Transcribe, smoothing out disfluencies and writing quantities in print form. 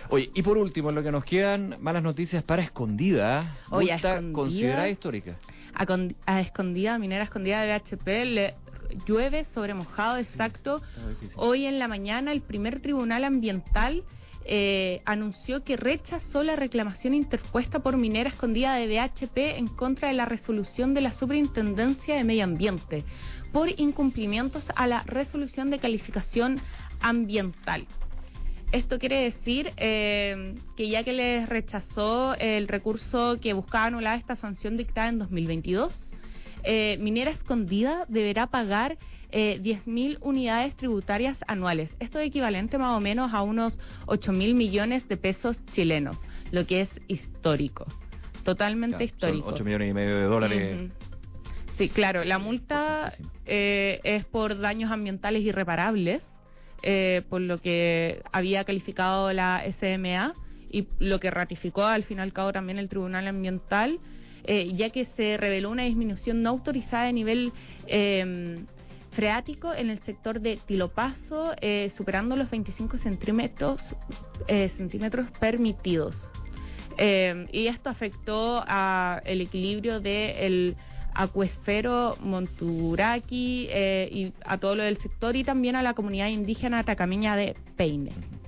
Oye, y por último, en lo que nos quedan, malas noticias para Escondida. Oye, Multa Escondida, considerada histórica. A Escondida, minera Escondida de BHP, le llueve sobre mojado, exacto. Hoy en la mañana el primer tribunal ambiental anunció que rechazó la reclamación interpuesta por Minera Escondida de BHP en contra de la resolución de la Superintendencia de Medio Ambiente por incumplimientos a la resolución de calificación ambiental. Esto quiere decir que ya que les rechazó el recurso que buscaba anular esta sanción dictada en 2022, Minera Escondida deberá pagar 10.000 unidades tributarias anuales. Esto es equivalente más o menos a unos 8.000 millones de pesos chilenos, lo que es histórico, totalmente histórico. Son 8,5 millones de dólares. Uh-huh. Sí, claro, la multa es por daños ambientales irreparables, por lo que había calificado la SMA y lo que ratificó al fin y al cabo también el Tribunal Ambiental, ya que se reveló una disminución no autorizada de nivel freático en el sector de Tilopaso, superando los 25 centímetros permitidos. Y esto afectó al equilibrio del acuífero Monturaqui y a todo lo del sector y también a la comunidad indígena atacameña de Peine.